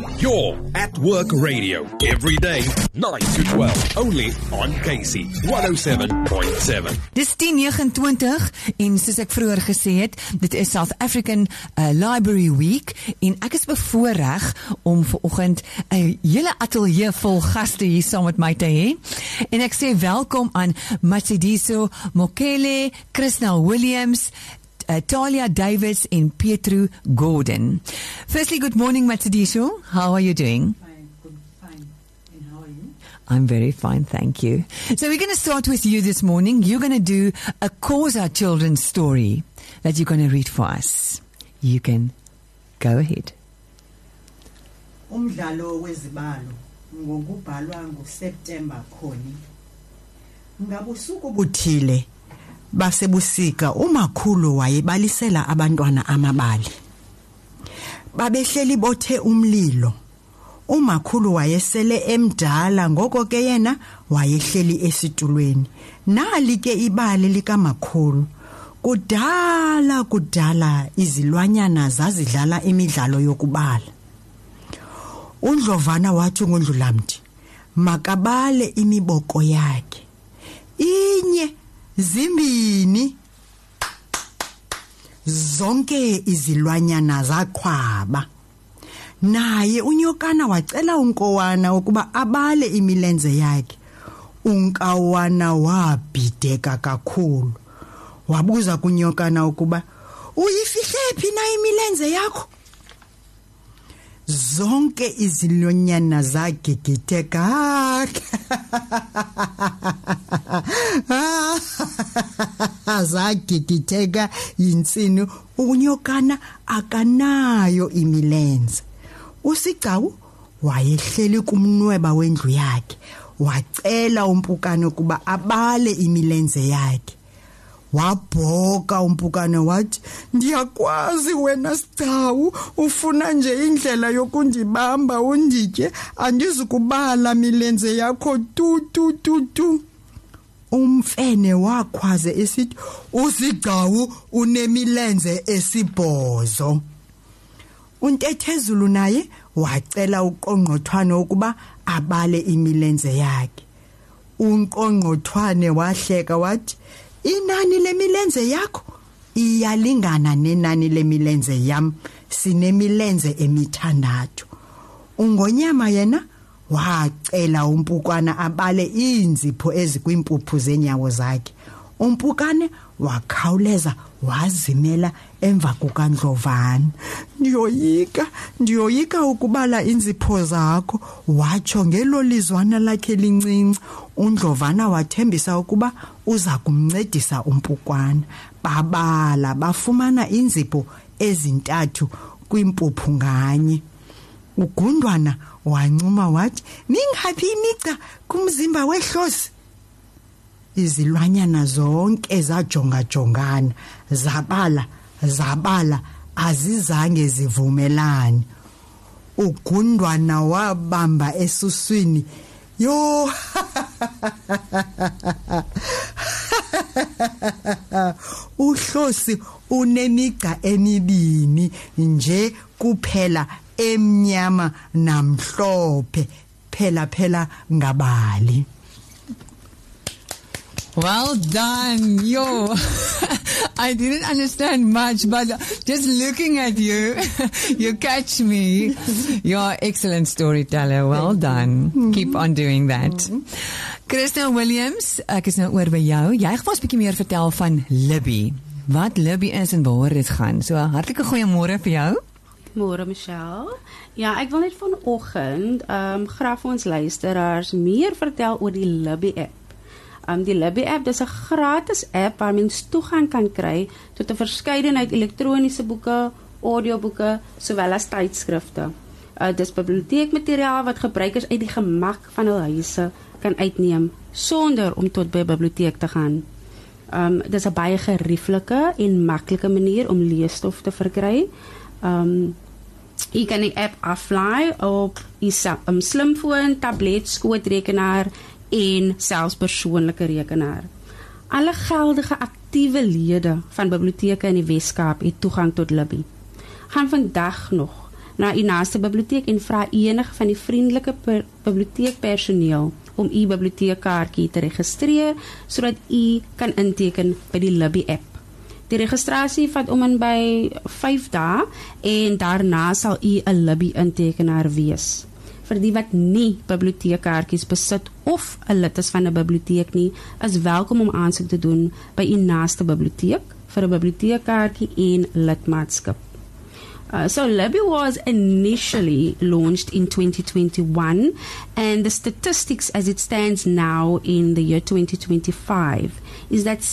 You're at Work Radio every day, 9 to 12, only on KC 107.7. Dis 10:29 en soos ek vroeër gesê het, dit is South African Library Week en ek is bevoorreg om vanoggend 'n hele ateljee vol gaste hier saam met my te hê. En ek sê welkom aan Matshidiso Mokele, Krishna Williams, Talia Davis and Pietro Gordon. Firstly, good morning, Matshidiso. How are you doing? Fine, good, fine. And how are you? I'm very fine, thank you. So we're going to start with you this morning. You're going to do a Xhosa children's story that you're going to read for us. You can go ahead. Umdlalo wezibalo ngokubhalwa ngoSeptember khoni. Ngabusuku buthile basebusika umakhulu wayebalisela abantwana amabali. Babehleli bothe umlilo. Umakhulu wayesele emdala ngoko ke yena wayehleli esitulweni. Nali ke ibali likamakhulu. Kudala izilwanyana zazidlala imidlalo yokubala. uNdlovana wathi ngoNdlulamthi makabale imiboko yakhe. Inye, zimbini, zonke izilwanyana zaqhwaba. Naye unyokana wacela unkowana ukuba abale imilenze yakhe. Unkawana wabhideka kakhulu. Wabuza kunyokana ukuba uyifihle phi na imilenze yakho? Zonke izilwanyana zagigitheka. Zagigitheka yinsini unyokana akanayo imilenze. uSigcawu wayehleli kumnweba wendlu yakhe wacela umpukane ukuba abale imilenze yakhe. Wabhoka umpukane wathi ndiyakwazi wena Sigcawu, ufuna nje indlela yokundibamba unditye, andizukubala milenze yakho tu. Umfene wakhwaze esithi uSigcawu unemilenze esibhozo. uNtethezulu naye wacela uqongqothwane ukuba abale imilenze yakhe. uNqongqothwane wahleka wathi inani lemilenze yakho iyalingana nenani lemilenze yam, sinemilenze emithandathu. uNgonyama yena wacela umpukana abale iinzipho ezikwimpuphu zenyawo zakhe. Umpukane wakhawuleza wazimela emva kukaNdlovana. Ndiyoyika ukubala inzipho zakho, watsho ngelo lizwana lakhe lincinci. uNdlovana wathembisa ukuba uza kumncedisa umpukwana. Babala bafumana inzipho ezintathu kwimpuphu nganye. uGundwana wancuma wathi mingaphi imigca kumzimba wehlosi? Izilwanyana zonke zajongajongana, zabala azizange zivumelane. uGundwana wabamba esuswini. Yo uhlosi unemigca emibini nje kuphela, emnyama namhlophe, phela ngabali. Well done, yo. I didn't understand much, but just looking at you, you catch me. You're excellent storyteller. Well done. Keep on doing that. Krishna Williams, ek is nou oor by jou. Jy gaan ons 'n bietjie meer vertel van Libby. Wat Libby is en waaroor dit gaan. So hartlike goeiemôre vir jou. Môre Michelle. Ja, ek wil net vanoggend graag vir ons luisteraars meer vertel oor die Libby app. Die Libby app, dis 'n gratis app waar mens toegang kan kry tot 'n verskeidenheid elektroniese boeke, audioboeke, sowel as tydskrifte. Dis biblioteekmateriaal wat gebruikers uit die gemak van hul huise kan uitneem sonder om tot by 'n biblioteek te gaan. Dis 'n baie gerieflike en maklike manier om leesstof te verkry. Jy kan die app aflaai op die slimfoon, tablet, skootrekenaar en selfs persoonlike rekenaar. Alle geldige aktiewe lede van biblioteke in die Weskaap het toegang tot Libby. Gaan vandag nog na u naaste biblioteek en vra enige van die vriendelike biblioteekpersoneel om u biblioteekkaartjie te registreer sodat u kan inteken by die Libby app. Die registrasie vat om en by 5 dae en daarna sal u 'n Libby intekenaar wees. Vir die wat nie biblioteekkaartjies besit of 'n lid is van 'n biblioteek nie, is welkom om aansoek te doen by u naaste biblioteek vir 'n biblioteekkaartjie en lidmaatskap. So Libby was initially launched in 2021, and the statistics as it stands now in the year 2025 is that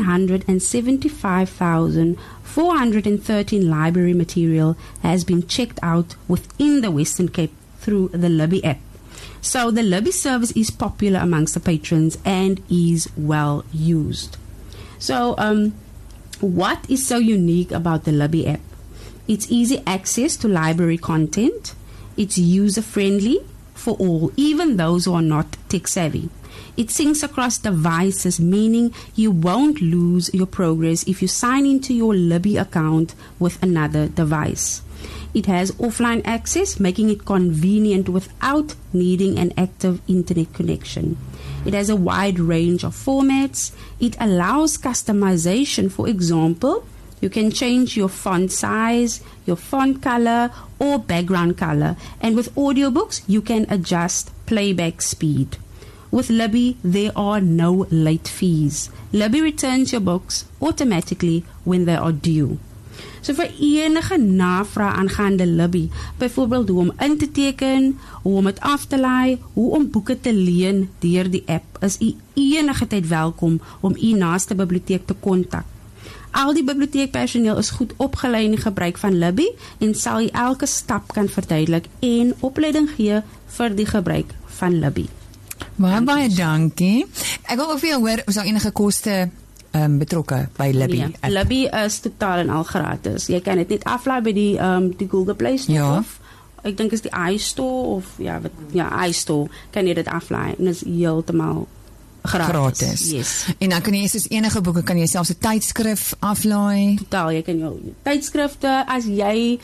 775,413 library material has been checked out within the Western Cape through the Libby app. So the Libby service is popular amongst the patrons and is well used. So what is so unique about the Libby app? It's easy access to library content. It's user-friendly for all, even those who are not tech-savvy. It syncs across devices, meaning you won't lose your progress if you sign into your Libby account with another device. It has offline access, making it convenient without needing an active internet connection. It has a wide range of formats. It allows customization. For example, you can change your font size, your font color, or background color. And with audiobooks, you can adjust playback speed. With Libby, there are no late fees. Libby returns your books automatically when they are due. So vir enige navraag aangaande Libby, byvoorbeeld hoe om in te teken, hoe om het af te laai, hoe om boeke te leen deur die app, is u enige tyd welkom om u naaste biblioteek te kontak. Al die biblioteekpersoneel is goed opgelei in die gebruik van Libby en sal u elke stap kan verduidelik en opleiding gee vir die gebruik van Libby. Baie dankie. Ek wil ook vir jou hoor, is daar enige koste betrokke by Libby? Nee, Libby is totaal en al gratis. Jy kan dit net aflaai by die Google Play Store of ek dink is die iStore of iStore kan jy dit aflaai en is heeltemal gratis. Yes. En dan kan jy soos enige boeke, kan jy selfs 'n tydskrif aflaai. Totaal, jy kan jou tydskrifte, as jy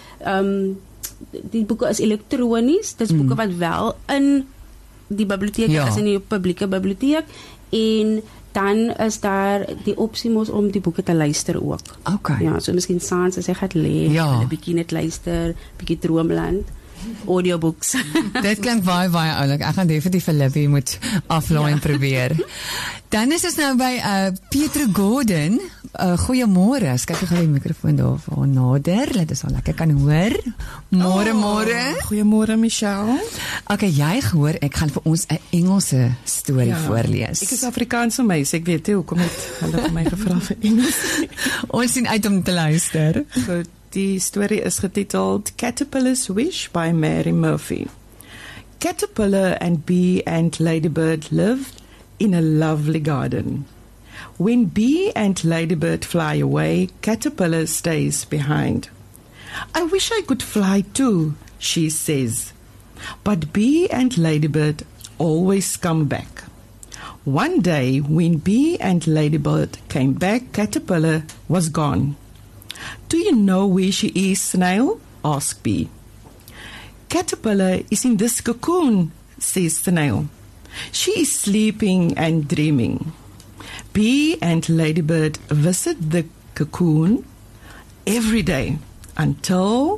die boeke is elektronies, dis boeke wat wel in die biblioteek is, in die publieke biblioteek, en dan is daar die opsie mos om die boeke te luister ook. Okay. Ja, so miskien saans as jy gaan lê, 'n bietjie net luister, bietjie droomland. Audiobooks. Dit klink baie oulik. Ek gaan definitief vir Libby moet aflaai en probeer. Dan is ons nou by Pietro Gordon. Goeiemôre. Kyk gou die mikrofoon daar vir nader. Dit is al lekker kan hoor. Môre. Goeiemôre Michelle. Okay, jy gehoor ek gaan vir ons 'n Engelse storie voorlees. Ek is Afrikaanse meisie. Ek weet nie hoekom het hulle vir my gevra vir Engels. Ons sien uit om te luister. Goed. Die story is getiteld Caterpillar's Wish by Mary Murphy. Caterpillar and bee and ladybird lived in a lovely garden. When bee and ladybird fly away, Caterpillar stays behind. I wish I could fly too, she says. But bee and ladybird always come back. One day, when bee and ladybird came back, Caterpillar was gone. Do you know where she is, Snail? asked Bee. Caterpillar is in this cocoon, says Snail. She is sleeping and dreaming. Bee and Ladybird visit the cocoon every day until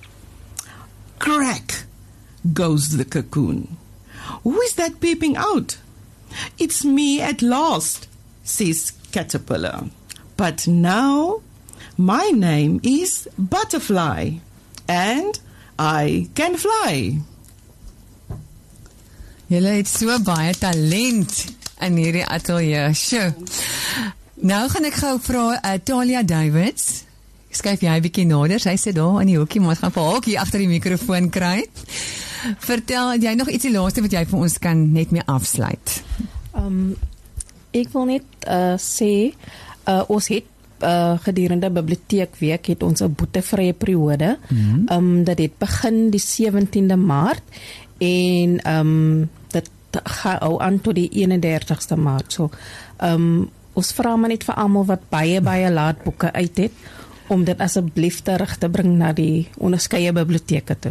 crack goes the cocoon. Who is that peeping out? It's me at last, says Caterpillar. But now my name is Butterfly, and I can fly. Julle het so baie talent in hierdie ateljee. Sjoe. Nou gaan ek gou vra Talia Davids. Skuif jy 'n bietjie nader. Sy sit daar in die hoekie, maar ons gaan vir haar hier agter die mikrofoon kry. Vertel jy nog ietsie laaste wat jy vir ons kan net mee afsluit? Ek wil net sê ons het gedurende biblioteekweek het ons 'n boetevrye periode. Dat het begin die 17de Maart en dit gaan aan tot die 31ste Maart. So ons vra maar net vir almal wat baie laat boeke uit het om dit asseblief terug te bring na die onderskeie biblioteke toe.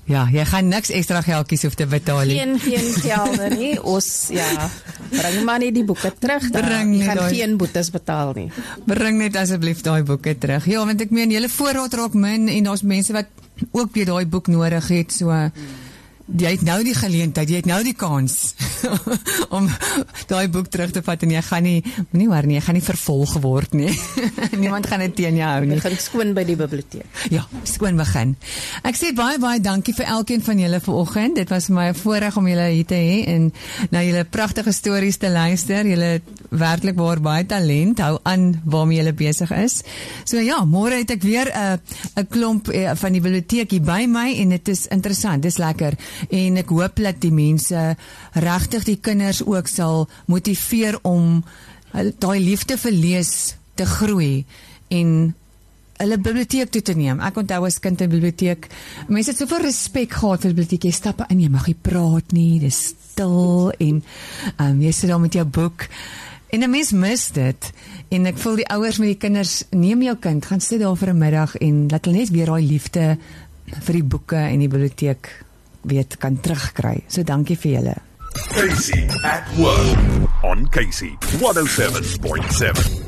Ja, jy gaan niks ekstra geldjies hoef te betaal nie. Geen gelde nie. Ons bring maar net die boeke terug. Jy gaan geen boetes betaal nie. Bring net asseblief daai boeke terug. Ja, want ek meen julle voorraad raak min en daar's mense wat ook weer daai boek nodig het, so jy het nou die geleentheid, jy het nou die kans om daai boek terug te vat en jy gaan moenie worry nie, jy gaan nie vervolg word nie. Niemand gaan dit teen jou hou nie. Jy gaan skoon by die biblioteek. Ja, skoon begin. Ek sê baie dankie vir elkeen van julle vanoggend. Dit was vir my 'n voorreg om julle hier te hê en na julle pragtige stories te luister. Julle het werklik baie talent. Hou aan waarmee julle besig is. So ja, môre het ek weer 'n klomp van die biblioteek hier by my en dit is interessant, dis lekker. En ek hoop dat die mense regtig die kinders ook sal motiveer om daai liefde vir lees te groei en hulle biblioteek toe te neem. Ek onthou as kind in biblioteek, mense het soveel respek gehad vir die biblioteek. Jy stap in, jy mag nie praat nie, dis stil en jy sit daar met jou boek. En 'n mens mis dit. En ek voel die ouers met die kinders, neem jou kind, gaan sit daar vir 'n middag en laat hulle net weer daai liefde vir die boeke en die biblioteek kan terugkry. So dankie vir julle. Casey at Work on Casey 107.7.